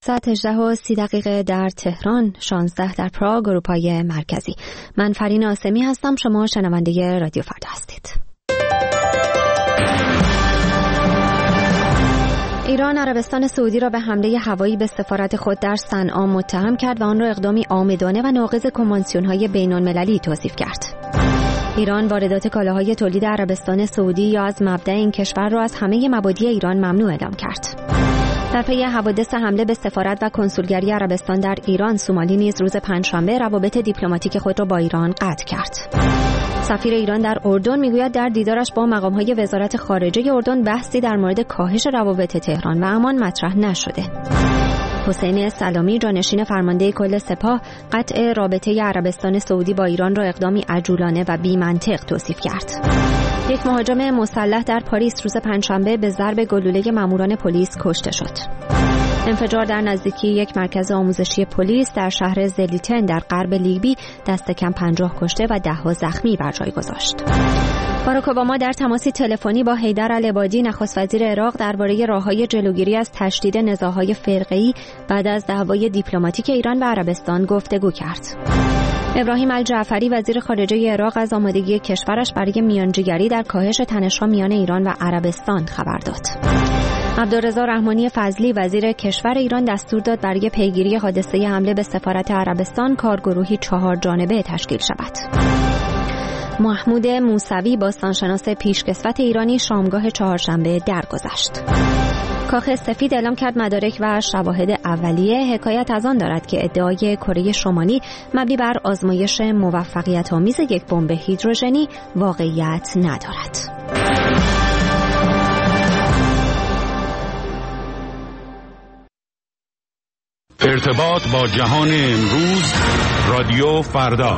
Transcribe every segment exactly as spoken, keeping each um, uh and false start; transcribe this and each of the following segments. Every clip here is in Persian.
ساعت هجده و سی دقیقه در تهران، شانزده در پراگ، اروپای مرکزی. من فرین آسمی هستم. شما شنونده رادیو فردا هستید. ایران عربستان سعودی را به حمله هوایی به سفارت خود در صنعا متهم کرد و آن را اقدامی عامدانه و ناقض کنوانسیون‌های بین‌المللی توصیف کرد. ایران واردات کالاهای تولید عربستان سعودی یا از مبدأ این کشور را از همه مبادی ایران ممنوع اعلام کرد. در پی حوادث حمله به سفارت و کنسولگری عربستان در ایران، سومالی نیز روز پنجشنبه روابط دیپلماتیک خود را با ایران قطع کرد. سفیر ایران در اردن میگوید در دیدارش با مقام‌های وزارت خارجه اردن بحثی در مورد کاهش روابط تهران و عمان مطرح نشده. حسین سلامی، جانشین فرمانده کل سپاه، قطع رابطه عربستان سعودی با ایران را اقدامی عجولانه و بی‌منطق توصیف کرد. یک مهاجم مسلح در پاریس روز پنجشنبه به ضرب گلوله ماموران پلیس کشته شد. انفجار در نزدیکی یک مرکز آموزشی پلیس در شهر زلیتن در غرب لیبی دست کم پنجاه کشته و ده ها زخمی بر جای گذاشت. باراک اوباما در تماسی تلفنی با حیدر العبادی، نخست وزیر عراق، درباره راه‌های جلوگیری از تشدید نزاع‌های فرقه‌ای بعد از دعوای دیپلماتیک ایران و عربستان گفتگو کرد. ابراهیم الجعفری، وزیر خارجه عراق، از آمادگی کشورش برای میانجیگری در کاهش تنش‌ها میان ایران و عربستان خبر داد. عبدالرضا رحمانی فضلی، وزیر کشور ایران، دستور داد برای پیگیری حادثه حمله به سفارت عربستان کارگروهی چهار جانبه تشکیل شود. محمود موسوی، باستانشناس پیشکسوت ایرانی، شامگاه چهارشنبه درگذشت. کاخ سفید اعلام کرد مدارک و شواهد اولیه حکایت از آن دارد که ادعای کره شمالی مبنی بر آزمایش موفقیت‌آمیز یک بمب هیدروژنی واقعیت ندارد. ارتباط با جهان امروز، رادیو فردا.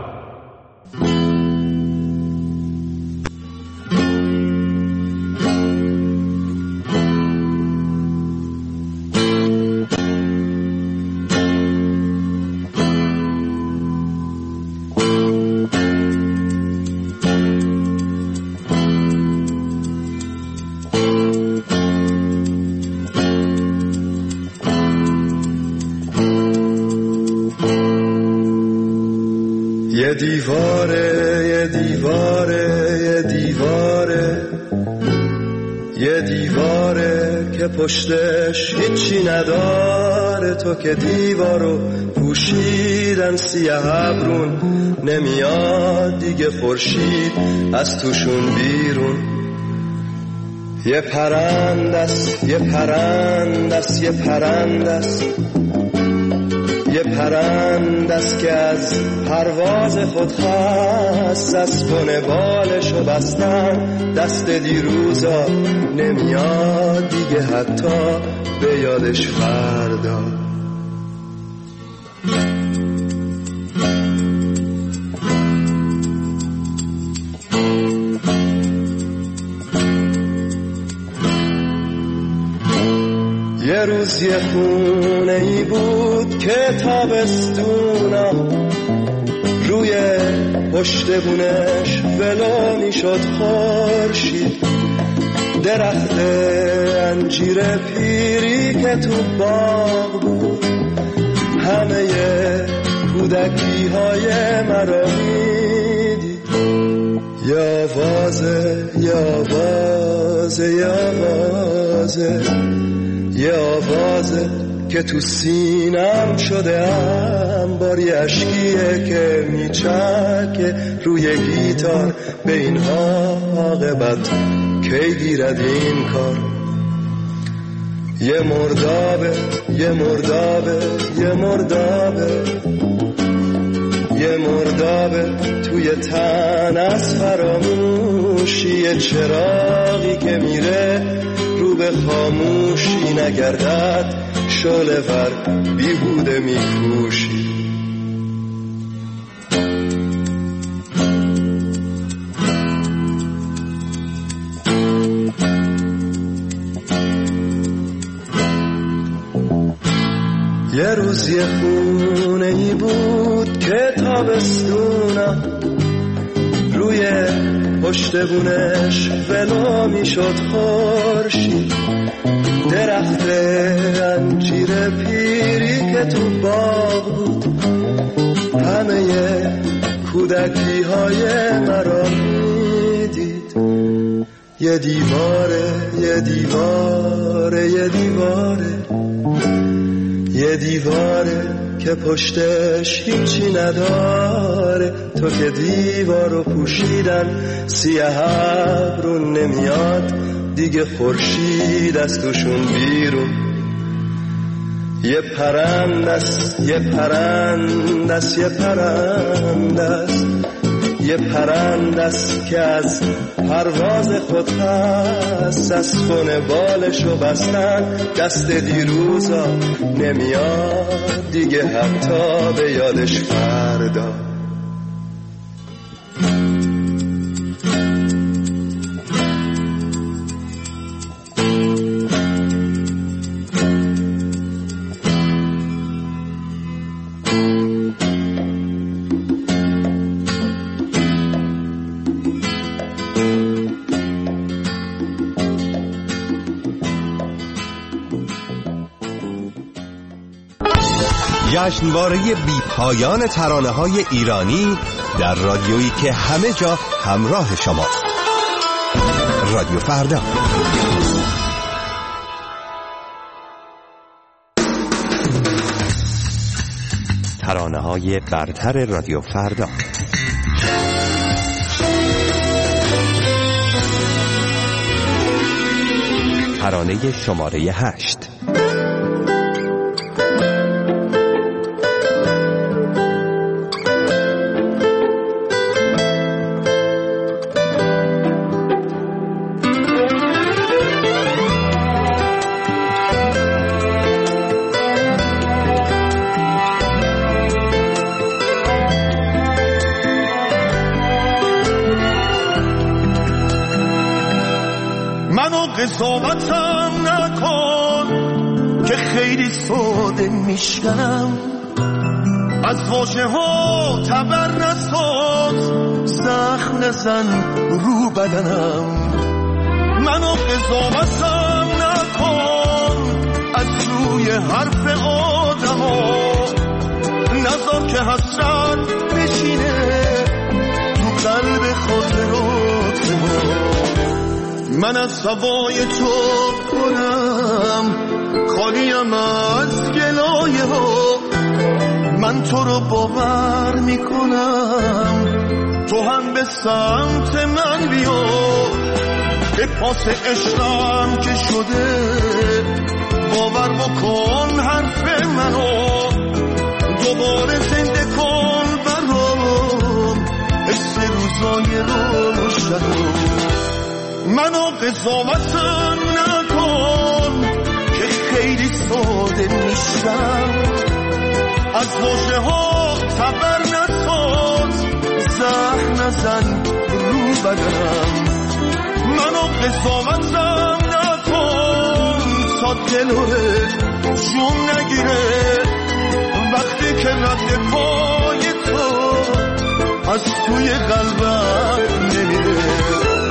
یه دیواره یه دیواره یه دیواره یه دیواره که پشتش هیچی نداره، تو که دیوارو پوشیدن سیاه ابرون، نمیاد دیگه خورشید از توشون بیرون. یه پرندست یه پرندست یه پرندست یه پرندست که از پرواز خود خست، از کنه بالشو بستن دست دیروزا، نمیاد دیگه حتی به یادش فردا. یه روز یه خونه ای بود که تابستونا روی پشت بونش ولو میشد خورشید، درخت انجیر پیری که تو باغ بود همه کودکی های مرا میدید. یا آوازه یا آوازه یا آوازه یه آوازه که تو سینم شده انباری، اشکیه که میچکه روی گیتار، به این عاقبت کی گیرد این کار. یه مردابه یه مردابه یه مردابه یه مردابه توی تن از فراموشی، یه چراغی که میره رو به خاموشی، نگردد شعله ور بیهوده میکوشی. یه روز یه خونه ای بود که تابستونا روی پشت بونش ولو میشد خورشید، درخت انجیر پیری که تو باغ بود همه کودکی های مرا میدید. یه دیواره یه دیواره یه دیواره یه دیواره که پشتش هیچی نداره. تو که دیوارو پوشیدن سیاه ابرون نمیاد دیگه خورشید از توشون بیرون. یه پرندست یه پرندست یه پرندست یه پرندست که از پرواز خود هست. از خونه بالشو بستن دست دیروزا نمیاد دیگه حتی به یادش فردا. جشنواره بی پایان ترانه‌های ایرانی در رادیویی که همه جا همراه شما. رادیو فردا. ترانه‌های برتر رادیو فردا. ترانه شماره هشت. قضاوتم نکن که خیلی ساده میشکنم. از واژه ها تبر نساز زخم نزن رو بدنم. منو قضاوتم نکن از روی حرف آدم ها. نذار که حسرت بشینه تو قلب خاطرات ما. من از هوای تو کنم خالیم از گلایه ها. من تو رو باور میکنم تو هم به سمت من بیا. به پاس عشقم که شده باور بکن حرف منو. دوباره زنده کن برام حس روزای روشنو. منو قضاوتم نکن که خیلی ساده میشم. از واژه ها تبر نساز زخم نزن رو بدنم. منو قضاوتم نکن تا دلوه جون نگیره وقتی که رد پای تو از توی قلبم نمیره.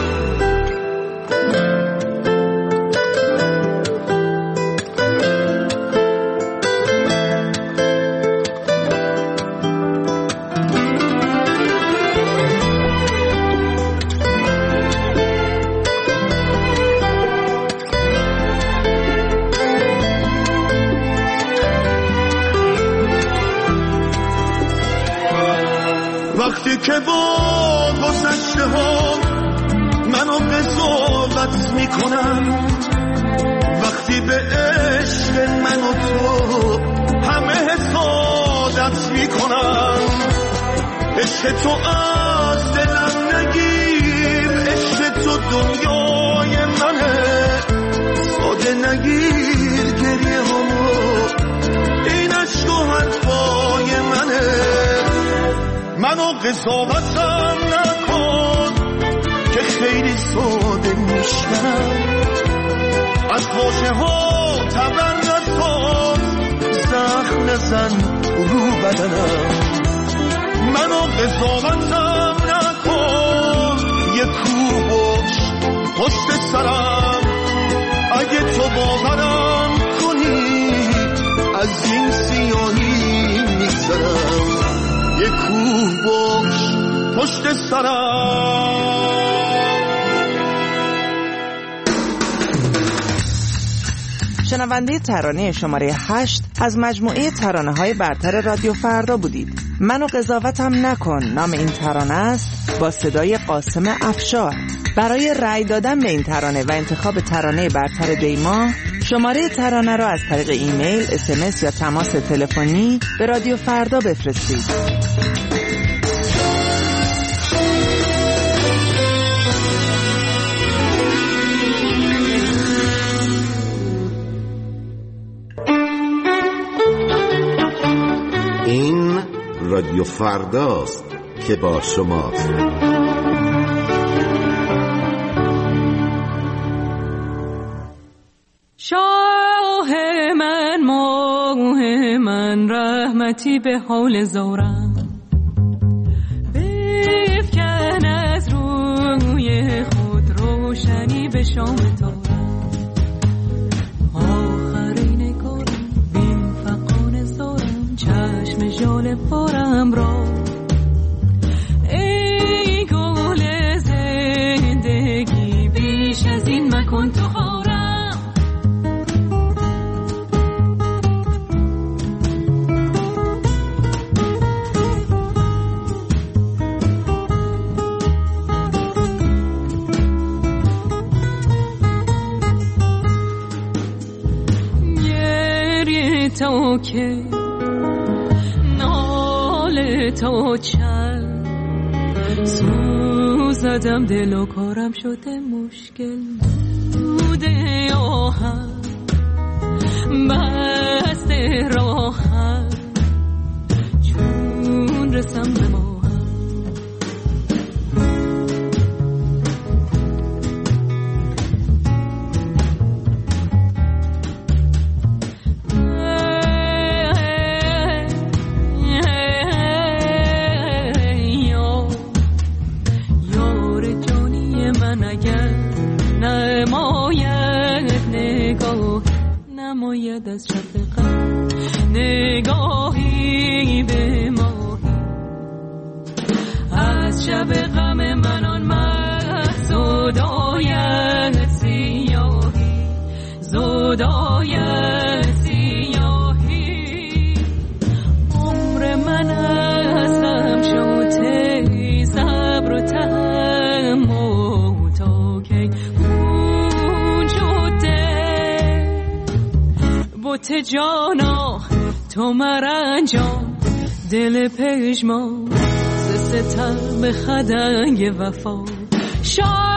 وقتی که با گذشته ها منو قضاوت میکنم. وقتی به عشق من و تو همه حسادت میکنم. عشق تو از دلم نگیر. عشق تو دنیای منه. ساده نگیر گریه همو این عشق و حرفای منه. منو قضاوتم نکن که خیلی ساده میشم. از واژه ها تبر نساز زخم نزن رو بدنم. منو قضاوتم نکن یه کوبش پشت سرم. اگه تو باورم کنی پشت سرم. شنونده ترانه شماره هشت از مجموعه ترانه های برتر رادیو فردا بودید. منو قضاوتم نکن نام این ترانه است، با صدای قاسم افشار. برای رأی دادن به این ترانه و انتخاب ترانه برتر دیما، شماره ترانه را از طریق ایمیل، اس ام اس یا تماس تلفنی به رادیو فردا بفرستید. این رادیو فرداست که با شماست. شاه من ماه من رحمتی به حال زارم، بفکن از روی خود روشنی به شام تارم. آخرین کارم بین فقان زارم، چشم ژاله پارم را. ای گل زندگی بیش از این مکن تو خارم. تو که ناله تو چند سوزدم، دل و کارم شده مشکل بوده. آهم بسته راهم چون رسم به ماهم. نماید از شفقت نگاهی به ماهی، از شب غم من آن زدایت سیاهی، زدایت سیاهی. عمر من از غم شده صبر و تحمل تا کی بوت جانا تو مرنجان، دل پژمان ز ستم خدنگ وفا. شا